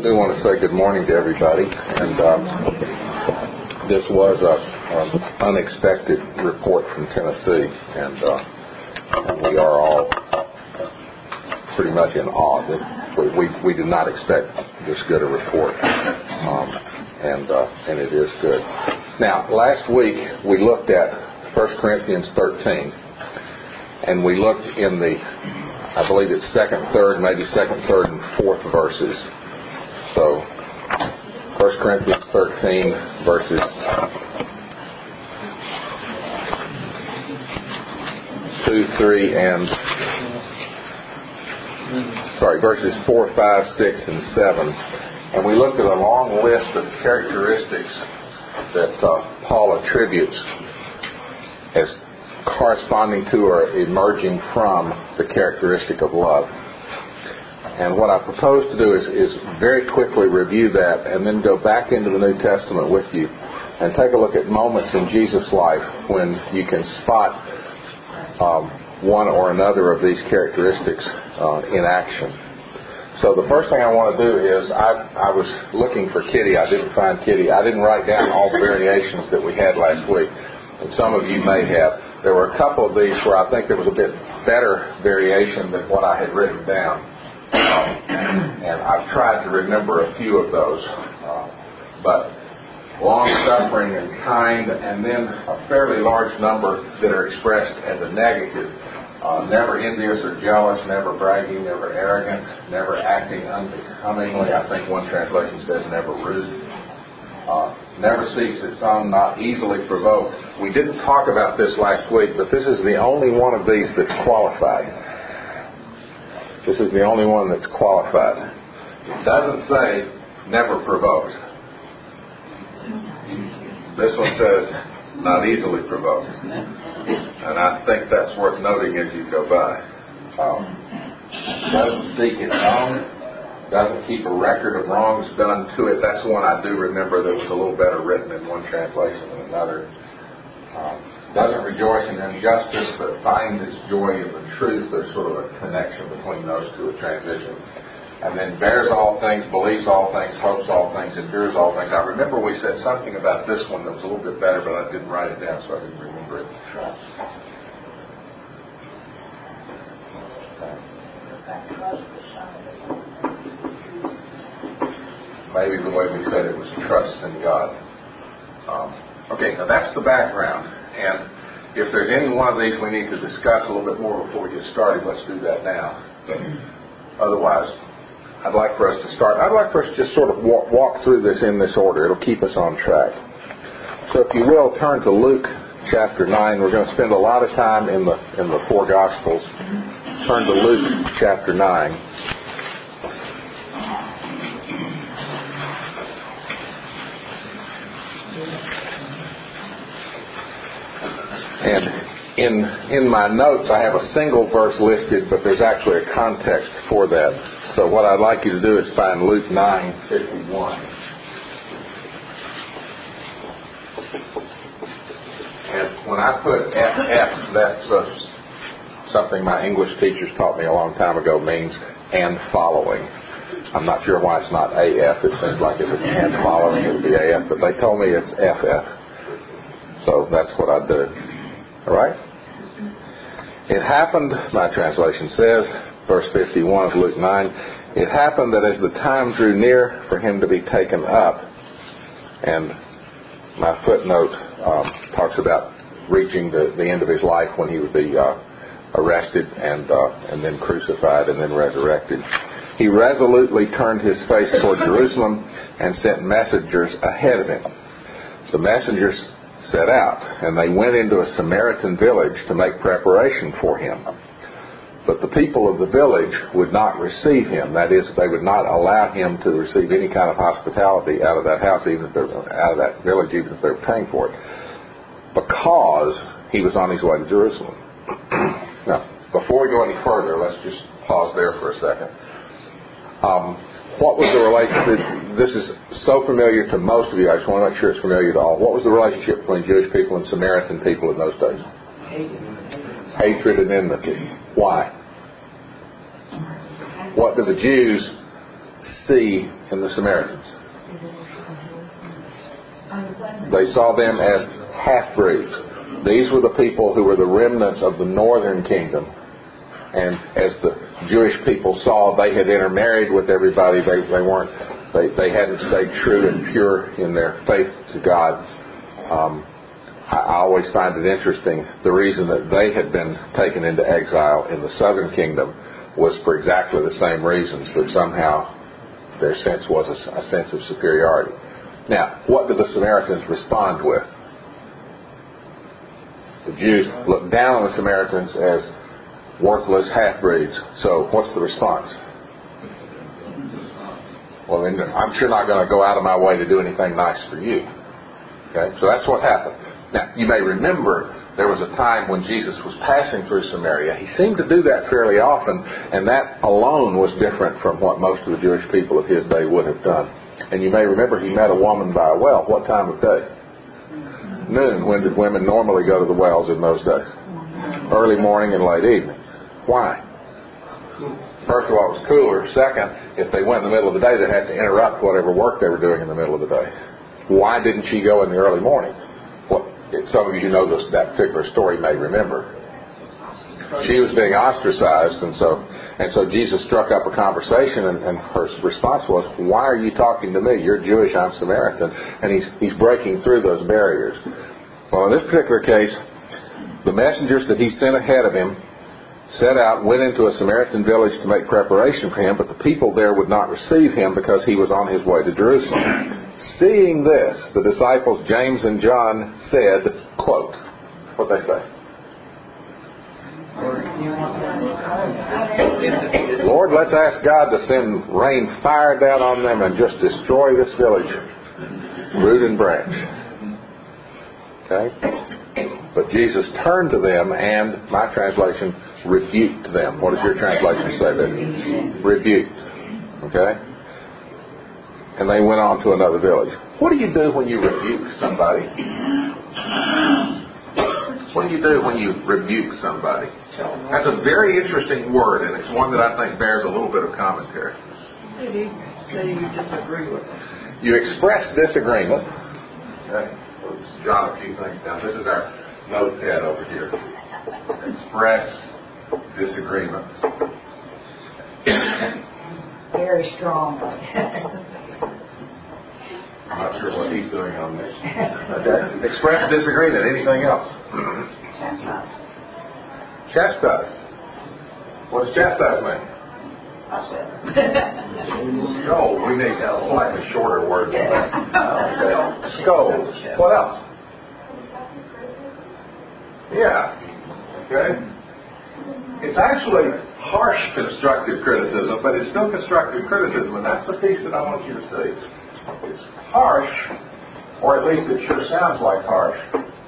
do want to say good morning to everybody. And this was an unexpected report from Tennessee, and we are all pretty much in awe that we did not expect this good a report, and it is good. Now, last week we looked at 1 Corinthians 13, and we looked in the, I believe it's 2nd, 3rd, maybe 2nd, 3rd, and 4th verses. So, 1 Corinthians 13, verses 4, 5, 6, and 7. And we looked at a long list of characteristics that Paul attributes as corresponding to or emerging from the characteristic of love. And what I propose to do is very quickly review that and then go back into the New Testament with you and take a look at moments in Jesus' life when you can spot one or another of these characteristics in action. So the first thing I want to do is I was looking for Kitty. I didn't find Kitty. I didn't write down all the variations that we had last week, and some of you may have. There were a couple of these where I think there was a bit better variation than what I had written down. And I've tried to remember a few of those. But long-suffering and kind, and then a fairly large number that are expressed as a negative. Never envious or jealous, never bragging, never arrogant, never acting unbecomingly. I think one translation says never rude. Never seeks its own, not easily provoked. We didn't talk about this last week, but this is the only one of these that's qualified. This is the only one that's qualified. It doesn't say never provoked. This one says not easily provoked. And I think that's worth noting as you go by. Doesn't seek its own. Doesn't keep a record of wrongs done to it. That's one I do remember that was a little better written in one translation than another. Doesn't rejoice in injustice, but finds its joy in the truth. There's sort of a connection between those two, a transition. And then bears all things, believes all things, hopes all things, endures all things. I remember we said something about this one that was a little bit better, but I didn't write it down, so I didn't remember it. Maybe the way we said it was trust in God. Okay, now that's the background. And if there's any one of these we need to discuss a little bit more before we get started, let's do that now. But otherwise, I'd like for us to just sort of walk through this in this order. It'll keep us on track. So if you will, turn to Luke chapter 9. We're going to spend a lot of time in the four Gospels. Turn to Luke chapter 9. And in my notes, I have a single verse listed, but there's actually a context for that. So what I'd like you to do is find Luke 9:51. And when I put FF, that's something my English teachers taught me a long time ago means and following. I'm not sure why it's not AF. It seems like if it's and following, it would be AF, but they told me it's FF. So that's what I do. All right? It happened, my translation says, verse 51 of Luke 9, it happened that as the time drew near for him to be taken up, and my footnote talks about reaching the end of his life when he would be arrested and then crucified and then resurrected. He resolutely turned his face toward Jerusalem and sent messengers ahead of him. The messengers set out, and they went into a Samaritan village to make preparation for him. But the people of the village would not receive him. That is, they would not allow him to receive any kind of hospitality out of that house, even if they're out of that village, even if they were paying for it, because he was on his way to Jerusalem. Now, before we go any further, let's just pause there for a second. What was the relationship? This is so familiar to most of you. I just want to make sure it's familiar to all. What was the relationship between Jewish people and Samaritan people in those days? Hatred and enmity. Why? What do the Jews see in the Samaritans? They saw them as half-breeds. These were the people who were the remnants of the northern kingdom. And as the Jewish people saw they had intermarried with everybody, they hadn't stayed true and pure in their faith to God. I always find it interesting, the reason that they had been taken into exile in the southern kingdom was for exactly the same reasons, but somehow their sense was a sense of superiority. Now, what did the Samaritans respond with? The Jews looked down on the Samaritans as worthless half-breeds. So what's the response? Well, then I'm sure not going to go out of my way to do anything nice for you. Okay, so that's what happened. Now, you may remember there was a time when Jesus was passing through Samaria. He seemed to do that fairly often, and that alone was different from what most of the Jewish people of his day would have done. And you may remember he met a woman by a well. What time of day? Noon. When did women normally go to the wells in those days? Early morning and late evening. Why? First of all, it was cooler. Second, if they went in the middle of the day, they'd have to interrupt whatever work they were doing in the middle of the day. Why didn't she go in the early morning? Well, some of you who know that particular story may remember. She was being ostracized, and so Jesus struck up a conversation, and her response was, "Why are you talking to me? You're Jewish, I'm Samaritan." And he's breaking through those barriers. Well, in this particular case, the messengers that he sent ahead of him set out and went into a Samaritan village to make preparation for him, but the people there would not receive him because he was on his way to Jerusalem. Seeing this, the disciples James and John said, quote, what'd they say? Lord, let's ask God to send rain fire down on them and just destroy this village, root and branch. Okay? But Jesus turned to them and, my translation, rebuked them. What does your translation say there? Rebuked. Okay? And they went on to another village. What do you do when you rebuke somebody? What do you do when you rebuke somebody? That's a very interesting word, and it's one that I think bears a little bit of commentary. Maybe say you disagree with them. You express disagreement. Okay. Let's jot a few things down. This is our notepad over here. Express disagreements. Very strong. I'm not sure what he's doing on this. Okay. Express disagreement. Anything else? Chastise. What does chastise mean? Scold. We need a slightly shorter word than that. Okay. Scold. What else? Yeah. Okay. It's actually harsh constructive criticism, but it's still constructive criticism, and that's the piece that I want you to see. It's harsh, or at least it sure sounds like harsh.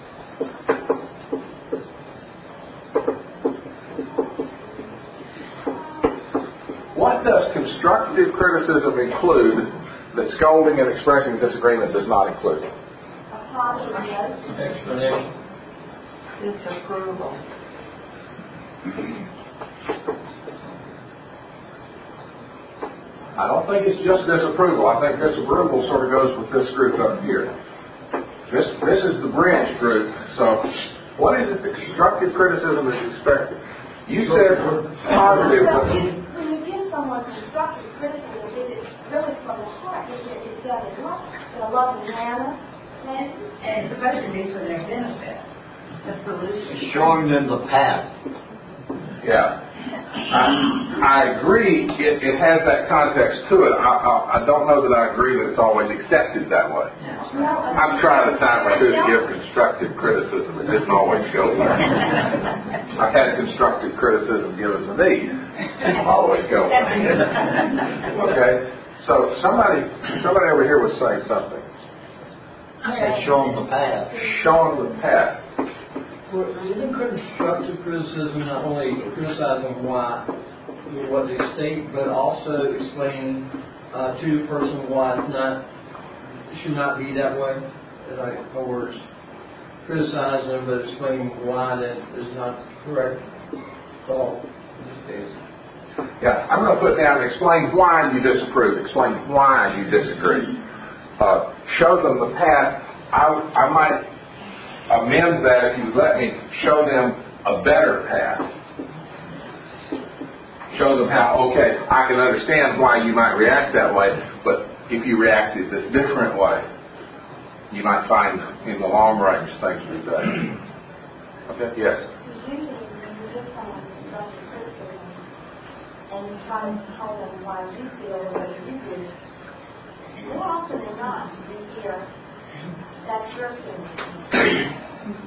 What does constructive criticism include that scolding and expressing disagreement does not include? Explanation. Disapproval. I don't think it's just disapproval. I think disapproval sort of goes with this group up here. This is the bridge group. So what is it that constructive criticism is expected? You said positive. When you give someone constructive criticism, it is really from the heart. It's done in a loving manner. And it's supposed to be for their benefit. The solution. Showing them the path. Yeah. I agree it has that context to it. I don't know that I agree that it's always accepted that way. I've tried a time or two to give constructive criticism. It didn't always go there. I've had constructive criticism given to me. It didn't always go there. Okay? So somebody over here was saying something. I said show them the path. Show them the path. Well, isn't constructive criticism not only criticizing what they state, but also explaining to the person why it should not be that way? In other words, criticizing them, but explaining why that is not correct at all in this case. Yeah, I'm going to put down, explain why you disapprove, explain why you disagree. Show them the path. I might amend that if you let me show them a better path. Show them how, okay, I can understand why you might react that way, but if you reacted this different way, you might find in the long range things would be better. Okay, yes? Usually when you give someone constructive criticism and you try to tell them why you feel the way you do, more often than not, you hear, that's your feeling.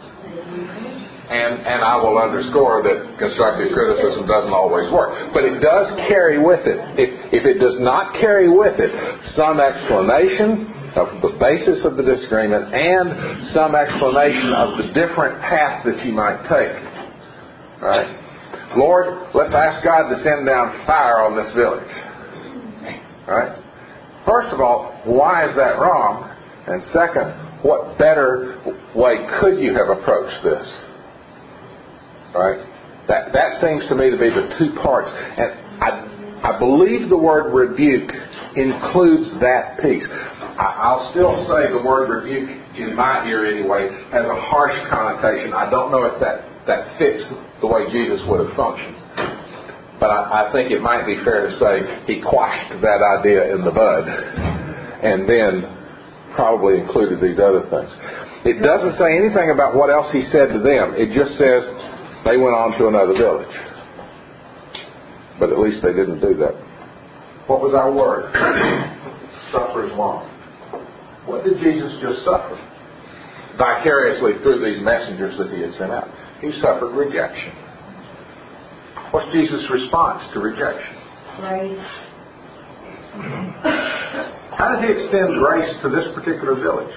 And I will underscore that constructive criticism doesn't always work. But it does carry with it. If it does not carry with it some explanation of the basis of the disagreement and some explanation of the different path that you might take. Right? Lord, let's ask God to send down fire on this village. Right? First of all, why is that wrong? And second, what better way could you have approached this? Right? That seems to me to be the two parts. And I believe the word rebuke includes that piece. I'll still say the word rebuke, in my ear anyway, has a harsh connotation. I don't know if that fits the way Jesus would have functioned. But I think it might be fair to say he quashed that idea in the bud and then probably included these other things. It doesn't say anything about what else he said to them. It just says they went on to another village. But at least they didn't do that. What was our word? Suffer as long. What did Jesus just suffer? Vicariously through these messengers that he had sent out. He suffered rejection. What's Jesus' response to rejection? Grace. How did he extend grace to this particular village?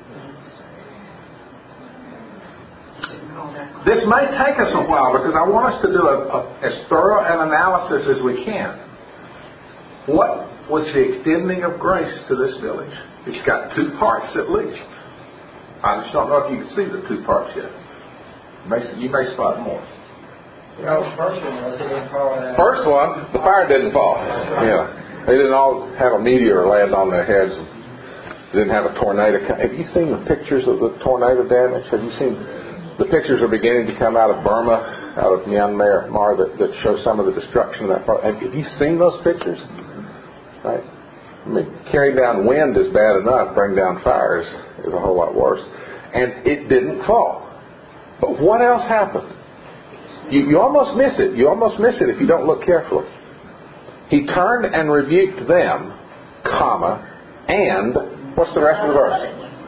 This may take us a while because I want us to do as thorough an analysis as we can. What was the extending of grace to this village? It's got two parts at least. I just don't know if you can see the two parts yet. You may spot more. Well, the first one was it didn't fall down. First one, the fire didn't fall. Yeah. They didn't all have a meteor land on their heads. They didn't have a tornado. Have you seen the pictures of the tornado damage? Have you seen the pictures are beginning to come out of Burma, out of Myanmar, that show some of the destruction of that part? Have you seen those pictures? Right? I mean, carrying down wind is bad enough. Bring down fire is a whole lot worse. And it didn't fall. But what else happened? You almost miss it. You almost miss it if you don't look carefully. He turned and rebuked them, and what's the rest of the verse?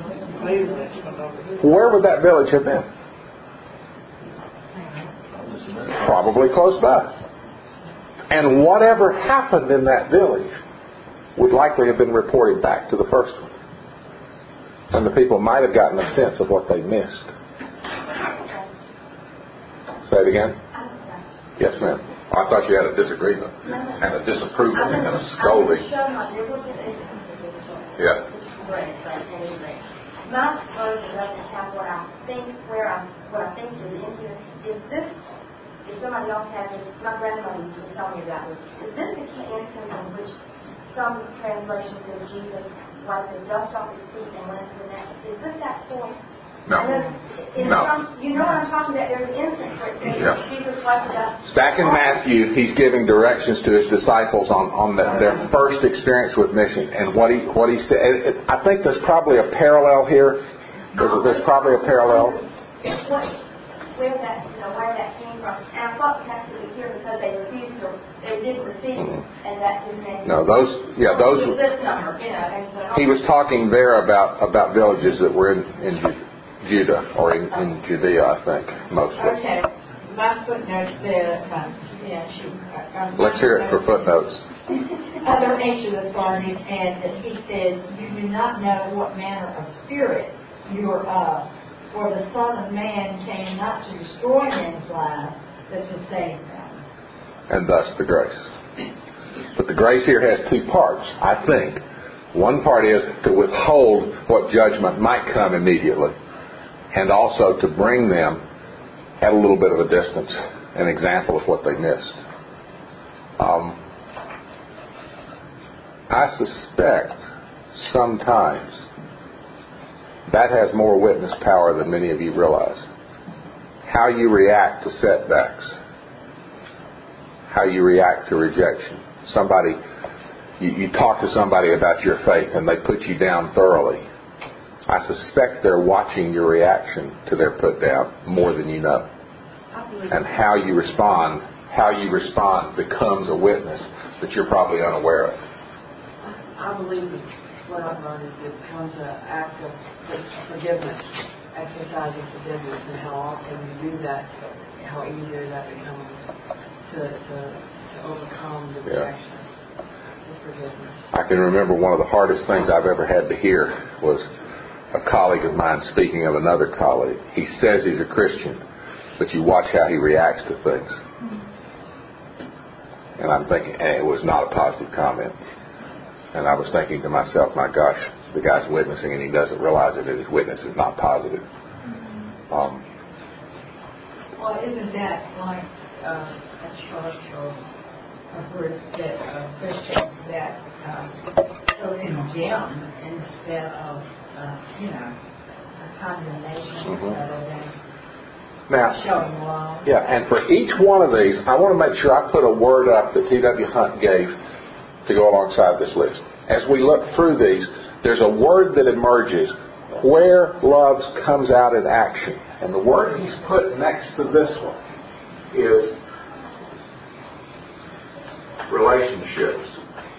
Where would that village have been? Probably close by. And whatever happened in that village would likely have been reported back to the first one. And the people might have gotten a sense of what they missed. Say it again? Yes, ma'am. I thought you had a disagreement and a disapproval and a scolding. Yeah. My version doesn't have what I think is in here. Is this, if somebody else has it, my grandmother used to tell me about this. Is this the instance in which some translation says Jesus wiped the dust off his feet and went to the next? Is this that point? No. You know what I'm talking about? There's an instance where it says Jesus wiped the dust. Back in Matthew, he's giving directions to his disciples on their first experience with mission. And what he said, I think there's probably a parallel here. There's probably a parallel. Where that came from. And I thought perhaps it was here because they refused to, they didn't receive, and that didn't make No, those. this number, He was talking there about villages that were in Judah, or in Judea, I think, mostly. Okay. My footnote said, Let's hear it for footnotes. Other ancient authorities add that he said, "You do not know what manner of spirit you are of, for the Son of Man came not to destroy men's lives, but to save them." And thus the grace. But the grace here has two parts, I think. One part is to withhold what judgment might come immediately, and also to bring them at a little bit of a distance, an example of what they missed. I suspect sometimes that has more witness power than many of you realize. How you react to setbacks. How you react to rejection. You talk to somebody about your faith and they put you down thoroughly. I suspect they're watching your reaction to their put down more than you know. And how you respond becomes a witness that you're probably unaware of. I believe that what I've learned is it becomes an act of forgiveness, exercising forgiveness, and how often you do that, how easier that becomes to overcome the rejection. Forgiveness. I can remember one of the hardest things I've ever had to hear was a colleague of mine speaking of another colleague. He says he's a Christian, but you watch how he reacts to things. And I'm thinking, it was not a positive comment. And I was thinking to myself, my gosh, the guy's witnessing and he doesn't realize it, and his witness is not positive. Well, isn't that like a church or a group that Christians that condemn instead of, condemnation rather than showing love? Yeah, and for each one of these, I want to make sure I put a word up that T.W. Hunt gave to go alongside this list. As we look through these, there's a word that emerges where love comes out in action. And the word he's put next to this one is relationships.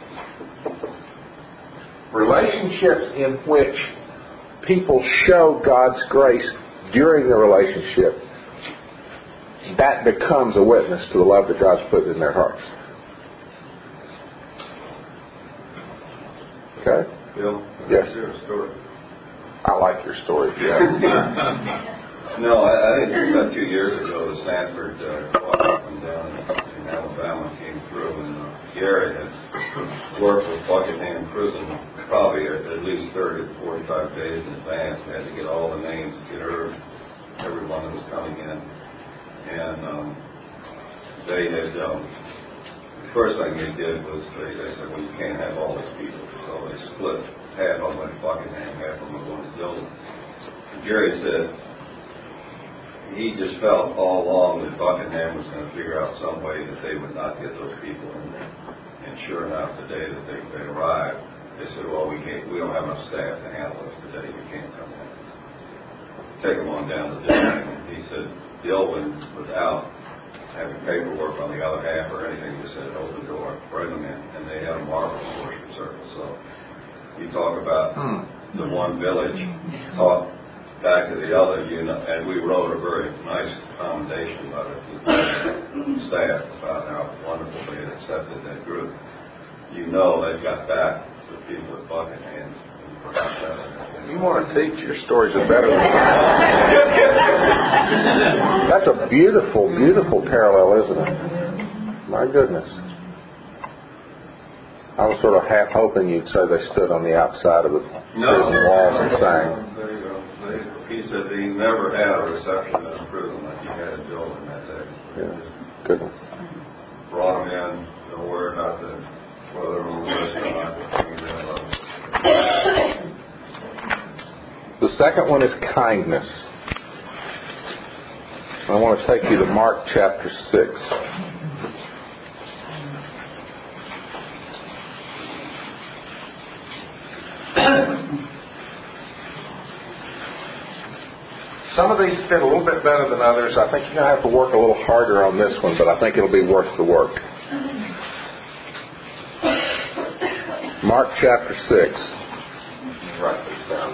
Relationships in which people show God's grace during the relationship, that becomes a witness to the love that God's put in their hearts. Okay? Bill, yes. Share a story. I like your story. Yeah. No, I think it was about 2 years ago, the Sanford walked up and down in Alabama came through, and Gary had worked with Buckingham Prison probably at least 30 to 45 days in advance. They had to get all the names, get everyone that was coming in. And they had, the first thing they did was they said, well, you can't have all these people. So they split. Half of them went to Buckingham, half of them were going to Dillon. Gary said he just felt all along that Buckingham was going to figure out some way that they would not get those people in there. And sure enough, the day that they arrived, they said, well, we don't have enough staff to handle this today. You can't come in. Take them on down to Dillon. And he said Dillon, without having paperwork on the other half or anything, just said, open the door, bring them in. And they had a marvelous worship service. So you talk about the one village taught back to the other, and we wrote a very nice commendation letter to the staff about how wonderful they had accepted that group. They've got back the people at Buckingham. You want to teach, your stories are better than mine. That's a beautiful, beautiful parallel, isn't it? My goodness. I was sort of half hoping you'd say they stood on the outside of the prison walls and sang. There you go. He said he never had a reception in a prison like he had in Dillon that day. Yeah, goodness. Brought them in, don't worry about whether on the list or not. The second one is kindness. I want to take you to Mark chapter 6. Some of these fit a little bit better than others. I think you're going to have to work a little harder on this one, but I think it'll be worth the work. Mark chapter 6. Write this down.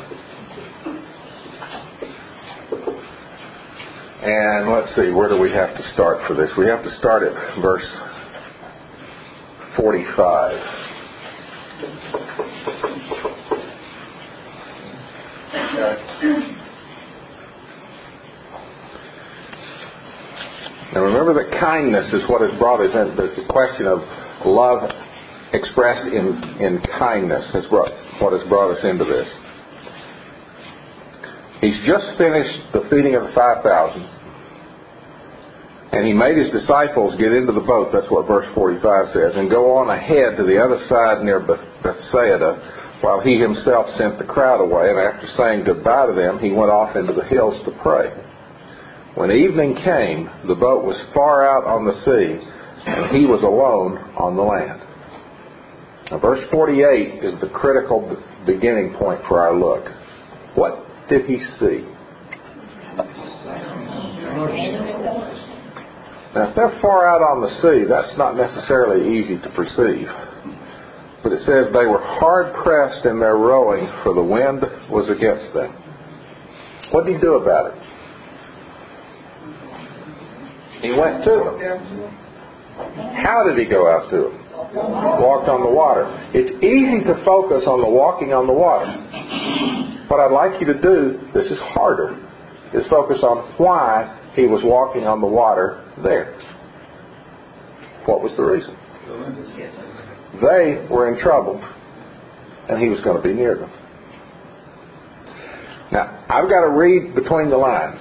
And let's see, where do we have to start for this? We have to start at verse 45. Okay. Now remember that kindness is what has brought us in. The question of love expressed in kindness is what has brought us into this. He's just finished the feeding of the 5,000. And he made his disciples get into the boat, that's what verse 45 says, and go on ahead to the other side near Bethsaida, while he himself sent the crowd away. And after saying goodbye to them, he went off into the hills to pray. When evening came, the boat was far out on the sea, and he was alone on the land. Now, verse 48 is the critical beginning point for our look. What did he see? Now, if they're far out on the sea, that's not necessarily easy to perceive. But it says they were hard-pressed in their rowing, for the wind was against them. What did he do about it? He went to them. How did he go out to them? Walked on the water. It's easy to focus on the walking on the water. What I'd like you to do, this is harder, is focus on why he was walking on the water there. What was the reason? They were in trouble, and he was going to be near them. Now, I've got to read between the lines.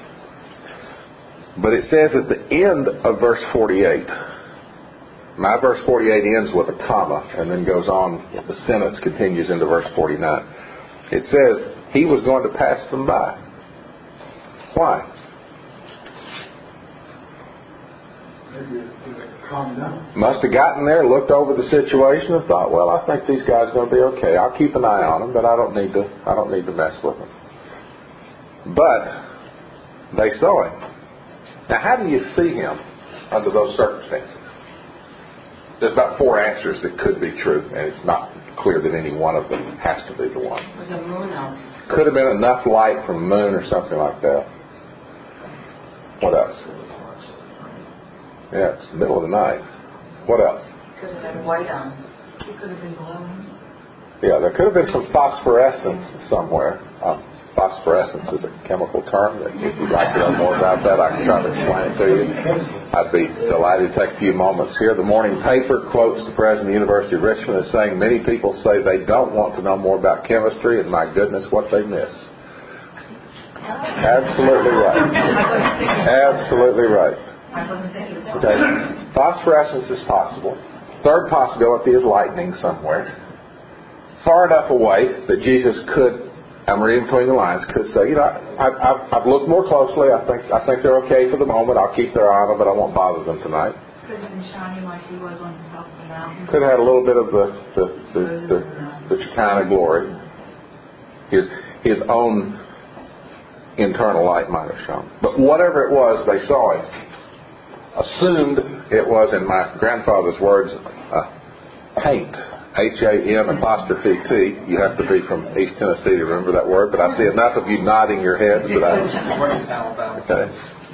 But it says at the end of verse 48, my verse 48 ends with a comma and then goes on, the sentence continues into verse 49. It says he was going to pass them by. Why? Must have gotten there, looked over the situation, and thought, well, I think these guys are going to be okay. I'll keep an eye on them, but I don't need to mess with them. But they saw him. Now, how do you see him under those circumstances? There's about 4 answers that could be true, and it's not clear that any one of them has to be the one. Was a moon out? Could have been enough light from the moon or something like that. What else? Yeah, it's the middle of the night. What else? Could have been white on. It could have been glowing. Yeah, there could have been some phosphorescence somewhere. Phosphorescence is a chemical term. That if you'd like to know more about that, I can try to explain it to you. I'd be delighted to take a few moments here. The morning paper quotes the president of the University of Richmond as saying, many people say they don't want to know more about chemistry, and my goodness, what they miss. Absolutely right. Absolutely right. Okay. Phosphorescence is possible. Third possibility is lightning somewhere. Far enough away that Jesus could, I'm reading between the lines, could say, I've looked more closely. I think they're okay for the moment. I'll keep their eye on them, but I won't bother them tonight. Could have been shining like he was on the top of the mountain. Could have had a little bit of the Shekinah glory. His own internal light might have shone. But whatever it was, they saw him. Assumed it was, in my grandfather's words, paint. H-A-M''T. You have to be from East Tennessee to remember that word, but I see enough of you nodding your heads that I... Okay.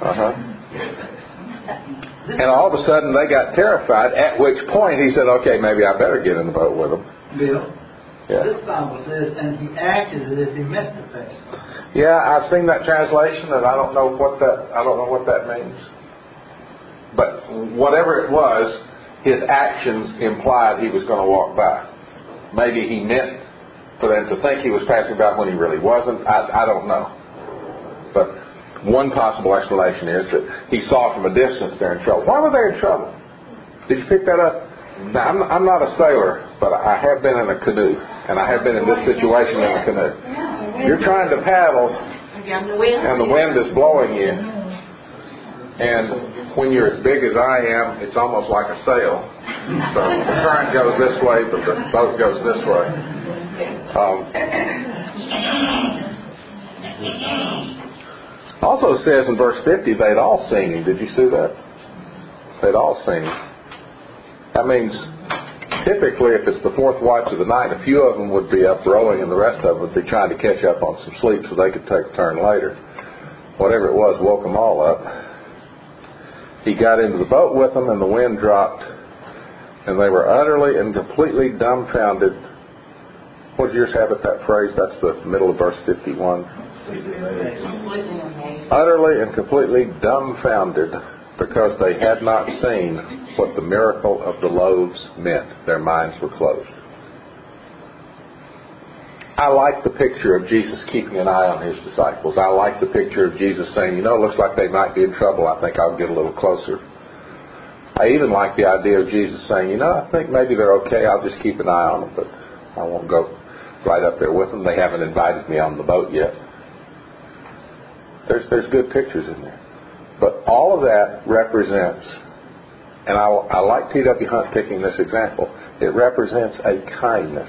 And all of a sudden they got terrified, at which point he said, okay, maybe I better get in the boat with them. Bill, Yeah. this Bible says, and he acted as if he meant to face them. Yeah, I've seen that translation, and I don't know what that means. But whatever it was, his actions implied he was going to walk by. Maybe he meant for them to think he was passing by when he really wasn't. I don't know. But one possible explanation is that he saw from a distance they're in trouble. Why were they in trouble? Did you pick that up? Now, I'm not a sailor, but I have been in a canoe, and I have been in this situation in a canoe. You're trying to paddle, and the wind is blowing you. And when you're as big as I am, it's almost like a sail. So the current goes this way, but the boat goes this way. Also says in verse 50, they'd all seen him. Did you see that? They'd all seen him. That means typically if it's the fourth watch of the night, a few of them would be up rowing and the rest of them would be trying to catch up on some sleep so they could take a turn later. Whatever it was woke them all up. He got into the boat with them, and the wind dropped, and they were utterly and completely dumbfounded. What did yours have at that phrase? That's the middle of verse 51. Utterly and completely dumbfounded, because they had not seen what the miracle of the loaves meant. Their minds were closed. I like the picture of Jesus keeping an eye on his disciples. I like the picture of Jesus saying, it looks like they might be in trouble. I think I'll get a little closer. I even like the idea of Jesus saying, I think maybe they're okay. I'll just keep an eye on them, but I won't go right up there with them. They haven't invited me on the boat yet. There's good pictures in there. But all of that represents, and I like T.W. Hunt picking this example, it represents a kindness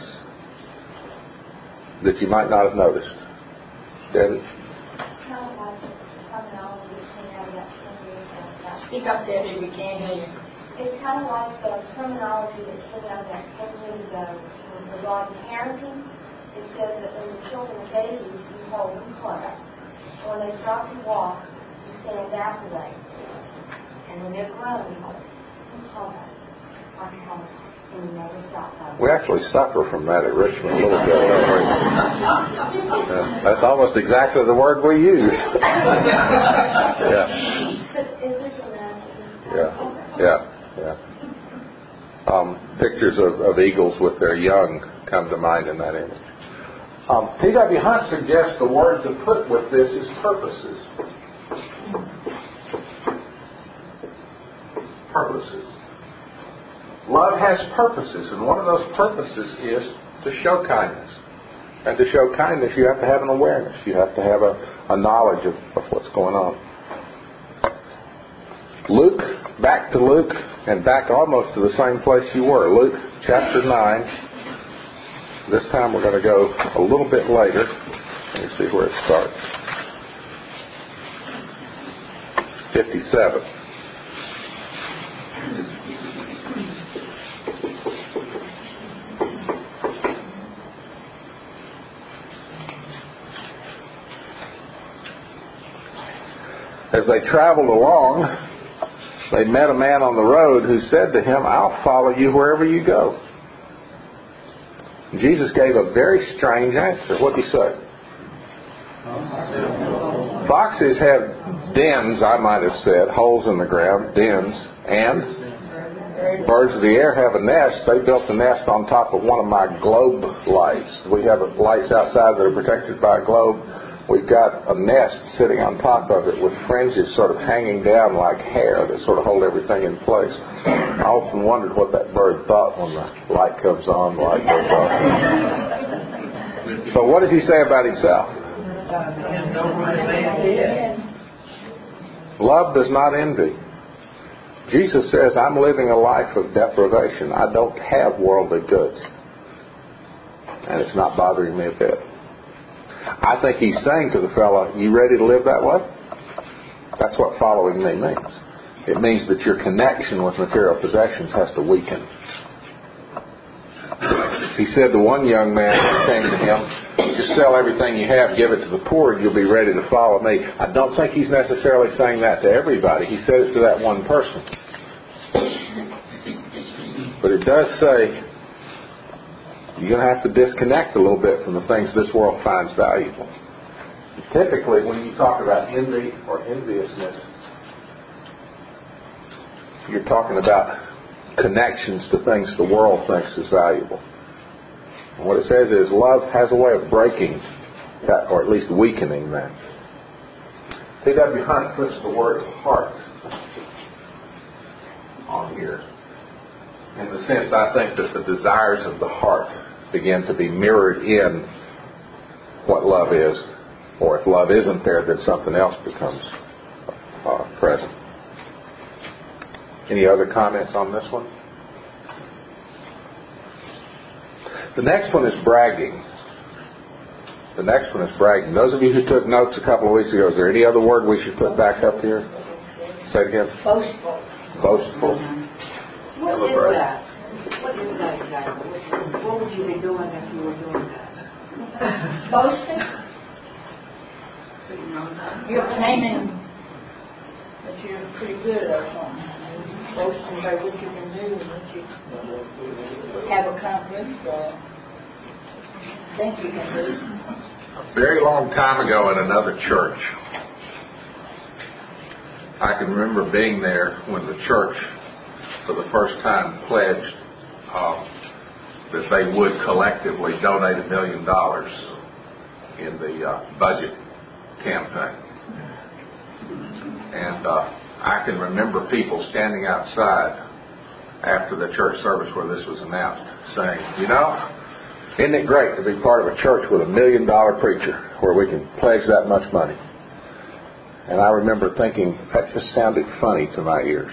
that you might not have noticed. Debbie? Speak up, Debbie, we can't hear you. It's kind of like the terminology that came out of that 10 years ago regarding parenting. It says that when the children are babies, you hold them close. When they start to walk, you stand back away. And when they're grown, you hold them. Like a home. And you never stop them. We actually suffer from that at Richmond a little bit, don't we? That's almost exactly the word we use. Yeah. Is this romantic? Yeah. Pictures of eagles with their young come to mind in that image. T.W. Hunt suggests the word to put with this is purposes. Purposes. Love has purposes, and one of those purposes is to show kindness. And to show kindness, you have to have an awareness. You have to have a knowledge of what's going on. Back to Luke, and back almost to the same place you were. Luke chapter 9. This time we're going to go a little bit later. Let me see where it starts. 57. As they traveled along, they met a man on the road who said to him, I'll follow you wherever you go. Jesus gave a very strange answer. What did he say? Foxes have dens, I might have said, holes in the ground, dens, and birds of the air have a nest. They built the nest on top of one of my globe lights. We have lights outside that are protected by a globe. We've got a nest sitting on top of it with fringes sort of hanging down like hair that sort of hold everything in place. I often wondered what that bird thought when the light comes on, the light goes off. But what does he say about himself? Love does not envy. Jesus says, I'm living a life of deprivation. I don't have worldly goods. And it's not bothering me a bit. I think he's saying to the fellow, you ready to live that way? That's what following me means. It means that your connection with material possessions has to weaken. He said to one young man who came to him, just sell everything you have, give it to the poor, and you'll be ready to follow me. I don't think he's necessarily saying that to everybody. He said it to that one person. But it does say you're going to have to disconnect a little bit from the things this world finds valuable. Typically, when you talk about envy or enviousness, you're talking about connections to things the world thinks is valuable. And what it says is love has a way of breaking that, or at least weakening that. T.W. Hunt puts the word heart on here. In the sense, I think that the desires of the heart begin to be mirrored in what love is. Or if love isn't there, then something else becomes present. Any other comments on this one? The next one is bragging. The next one is bragging. Those of you who took notes a couple of weeks ago, is there any other word we should put back up here? Say it again. Boastful. Boastful. What is that? What is that exactly? What would you be doing if you were doing that? Boasting? You're claiming that you're pretty good at something. Boasting about what you can do and what you have accomplished or think you can do. A very long time ago in another church, I can remember being there when the church for the first time pledged that they would collectively donate $1 million in the budget campaign. And I can remember people standing outside after the church service where this was announced saying, you know, isn't it great to be part of a church with $1 million preacher where we can pledge that much money? And I remember thinking, that just sounded funny to my ears.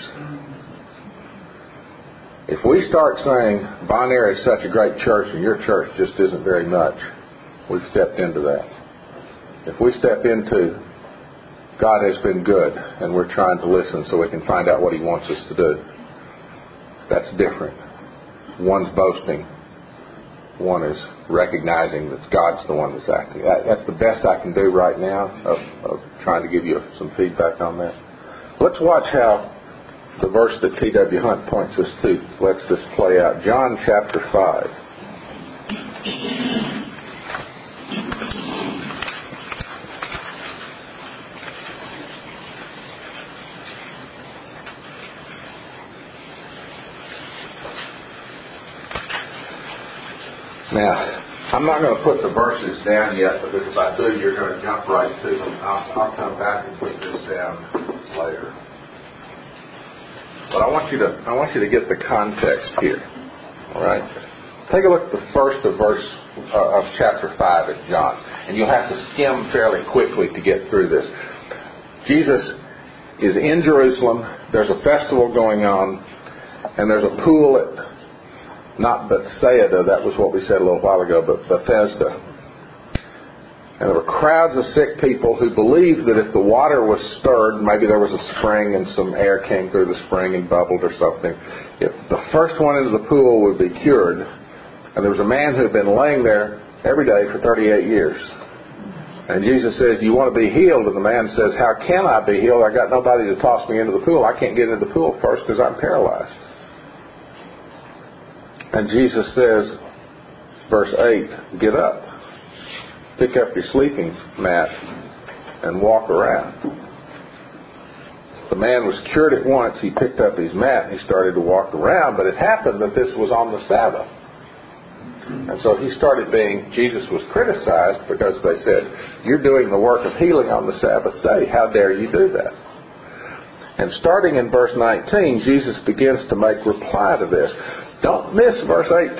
If we start saying Bonaire is such a great church and your church just isn't very much, we've stepped into that. If we step into God has been good and we're trying to listen so we can find out what He wants us to do, that's different. One's boasting. One is recognizing that God's the one that's acting. That's the best I can do right now of trying to give you some feedback on that. Let's watch how the verse that T.W. Hunt points us to lets this play out. John chapter 5. Now, I'm not going to put the verses down yet, because if I do, you're going to jump right to them. I'll come back and put this down later. But I want you to get the context here. All right? Take a look at the first of chapter 5 of John, and you'll have to skim fairly quickly to get through this. Jesus is in Jerusalem. There's a festival going on, and there's a pool at not Bethsaida, that was what we said a little while ago, but Bethesda. And there were crowds of sick people who believed that if the water was stirred, maybe there was a spring and some air came through the spring and bubbled or something, if the first one into the pool would be cured. And there was a man who had been laying there every day for 38 years. And Jesus says, do you want to be healed? And the man says, how can I be healed? I got nobody to toss me into the pool. I can't get into the pool first because I'm paralyzed. And Jesus says, verse 8, get up, pick up your sleeping mat, and walk around. The man was cured at once. He picked up his mat and he started to walk around, but it happened that this was on the Sabbath. And so Jesus was criticized because they said, you're doing the work of healing on the Sabbath day. How dare you do that? And starting in verse 19, Jesus begins to make reply to this. Don't miss verse 18.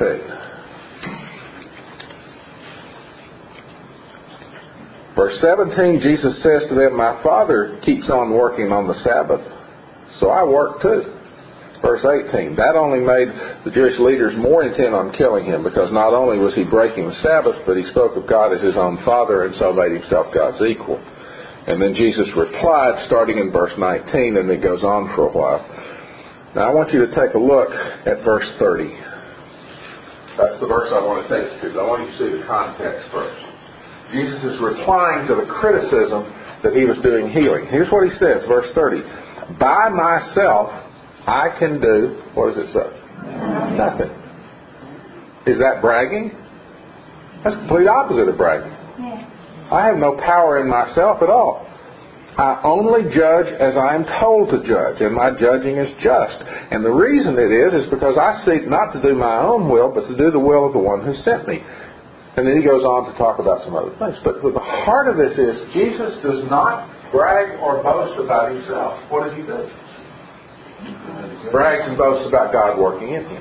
Verse 17, Jesus says to them, my Father keeps on working on the Sabbath, so I work too. Verse 18, that only made the Jewish leaders more intent on killing him, because not only was he breaking the Sabbath, but he spoke of God as his own Father and so made himself God's equal. And then Jesus replied, starting in verse 19, and it goes on for a while. Now I want you to take a look at verse 30. That's the verse I want to take you to. I want you to see the context first. Jesus is replying to the criticism that he was doing healing. Here's what he says, verse 30. By myself I can do, what does it say? Nothing. Is that bragging? That's the complete opposite of bragging. I have no power in myself at all. I only judge as I am told to judge, and my judging is just. And the reason it is because I seek not to do my own will, but to do the will of the one who sent me. And then he goes on to talk about some other things. But the heart of this is, Jesus does not brag or boast about himself. What does he do? He brags and boasts about God working in him.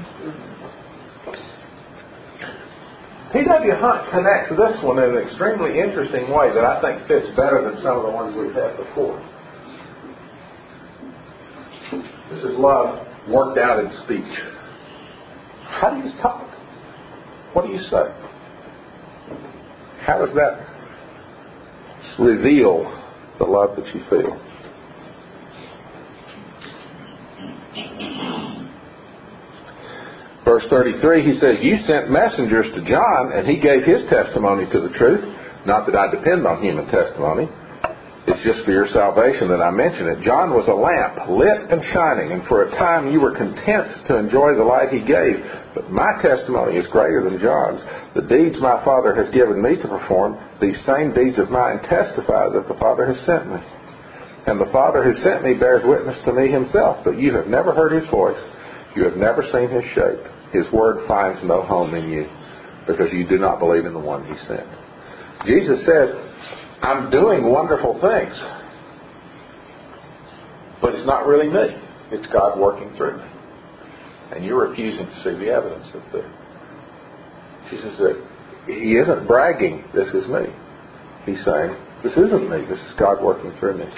T.W. Hunt connects this one in an extremely interesting way that I think fits better than some of the ones we've had before. This is love worked out in speech. How do you talk? What do you say? How does that reveal the love that you feel? Verse 33, he says, you sent messengers to John, and he gave his testimony to the truth. Not that I depend on human testimony. It's just for your salvation that I mention it. John was a lamp, lit and shining, and for a time you were content to enjoy the light he gave. But my testimony is greater than John's. The deeds my Father has given me to perform, these same deeds of mine testify that the Father has sent me. And the Father who sent me bears witness to me himself, but you have never heard his voice. You have never seen his shape. His word finds no home in you because you do not believe in the one He sent. Jesus says, I'm doing wonderful things. But it's not really me. It's God working through me. And you're refusing to see the evidence of that. Jesus said, He isn't bragging, this is me. He's saying, this isn't me. This is God working through me.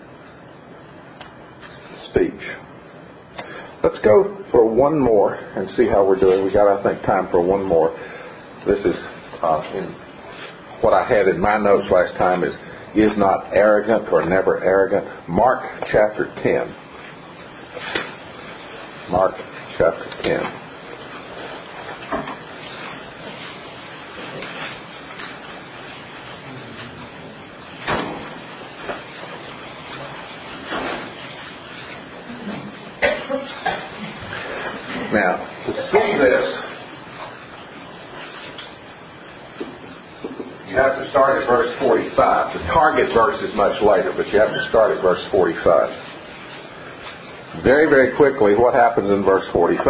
Speech. Let's go for one more and see how we're doing. We got, I think, time for one more. This is in what I had in my notes last time is not arrogant or never arrogant. Mark chapter 10. Mark chapter 10. Now, to see this, you have to start at verse 45. The target verse is much later, but you have to start at verse 45. Very, very quickly, what happens in verse 45?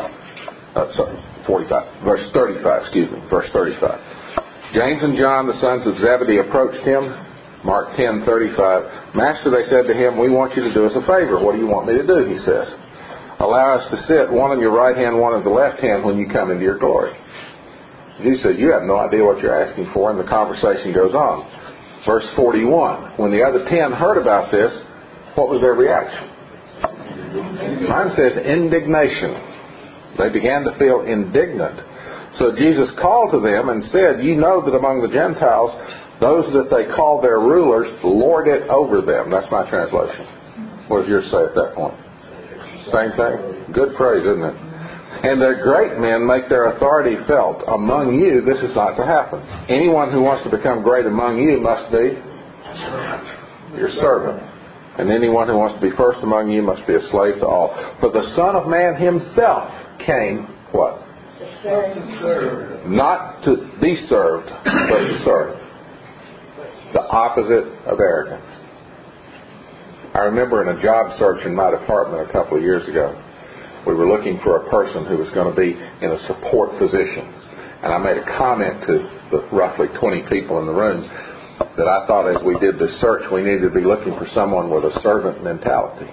Verse 35, excuse me, verse 35. James and John, the sons of Zebedee, approached Him. Mark 10:35. Master, they said to Him, we want you to do us a favor. What do you want me to do? He says. Allow us to sit, one on your right hand, one on the left hand, when you come into your glory. Jesus says, you have no idea what you're asking for, and the conversation goes on. Verse 41. When the other 10 heard about this, what was their reaction? Mine says indignation. They began to feel indignant. So Jesus called to them and said, you know that among the Gentiles, those that they call their rulers lord it over them. That's my translation. What does yours say at that point? Same thing? Good phrase, isn't it? And their great men make their authority felt. Among you, this is not to happen. Anyone who wants to become great among you must be your servant. And anyone who wants to be first among you must be a slave to all. For the Son of Man Himself came, what? To serve. Not to be served, but to serve. The opposite of arrogance. I remember in a job search in my department a couple of years ago, we were looking for a person who was going to be in a support position. And I made a comment to the roughly 20 people in the room that I thought as we did this search, we needed to be looking for someone with a servant mentality.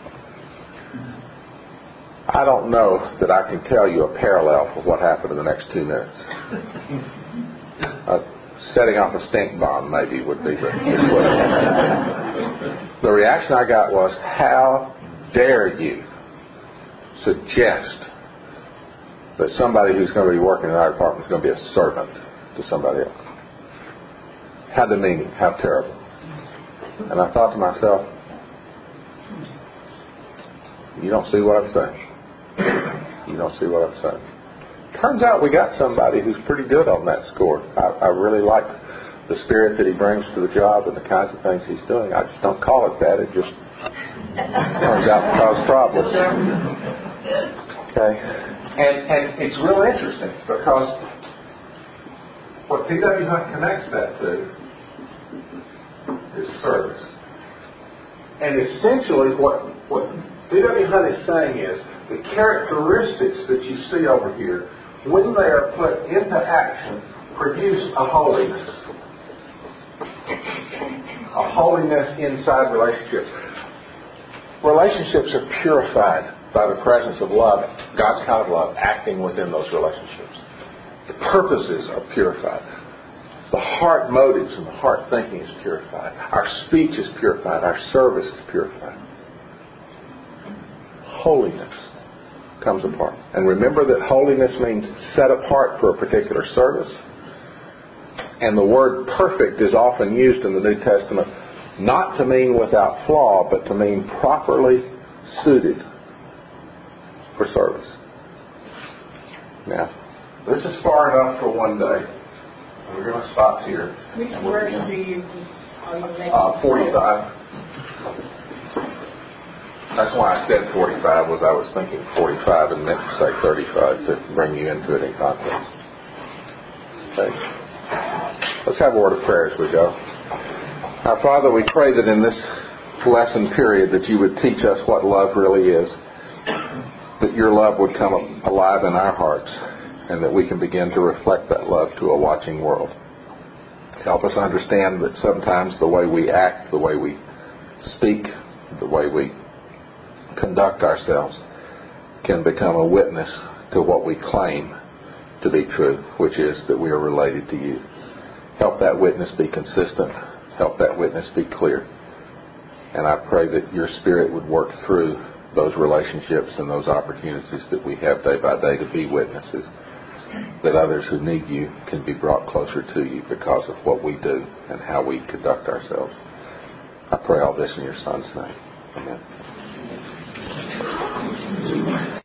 I don't know that I can tell you a parallel for what happened in the next 2 minutes. Setting off a stink bomb maybe would be the reaction I got was, how dare you suggest that somebody who's going to be working in our department is going to be a servant to somebody else? How demeaning, how terrible. And I thought to myself, you don't see what I'm saying. You don't see what I'm saying. Turns out we got somebody who's pretty good on that score. I really like the spirit that he brings to the job and the kinds of things he's doing. I just don't call it that. It just turns out to cause problems. Okay? And it's real interesting because what T.W. Hunt connects that to is service. And essentially what T.W. Hunt is saying is the characteristics that you see over here, when they are put into action, produce a holiness. A holiness inside relationships. Relationships are purified by the presence of love, God's kind of love, acting within those relationships. The purposes are purified. The heart motives and the heart thinking is purified. Our speech is purified. Our service is purified. Holiness comes apart. And remember that holiness means set apart for a particular service. And the word perfect is often used in the New Testament not to mean without flaw, but to mean properly suited for service. Now, this is far enough for one day. We're going to stop here. Which version do you 45. That's why I said 45 was I was thinking 45 and meant to say 35 to bring you into it in context. Okay. Let's have a word of prayer as we go. Our Father, we pray that in this lesson period that you would teach us what love really is. That that your love would come alive in our hearts and that we can begin to reflect that love to a watching world. Help us understand that sometimes the way we act, the way we speak, the way we conduct ourselves can become a witness to what we claim to be true, which is that we are related to you. Help that witness be consistent. Help that witness be clear. And I pray that your Spirit would work through those relationships and those opportunities that we have day by day to be witnesses, that others who need you can be brought closer to you because of what we do and how we conduct ourselves. I pray all this in your Son's name. Amen.